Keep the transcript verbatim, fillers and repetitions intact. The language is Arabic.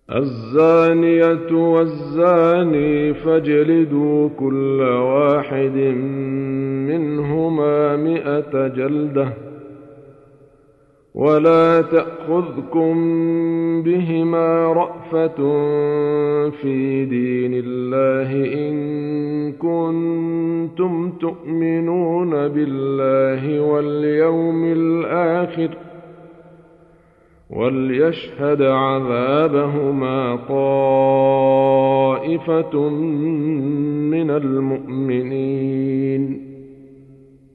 الزانية والزاني فاجلدوا كل واحد منهما مئة جلدة، ولا تأخذكم بهما رأفة في دين الله إن كنتم تؤمنون بالله واليوم الآخر، وليشهد عذابهما طائفة من المؤمنين.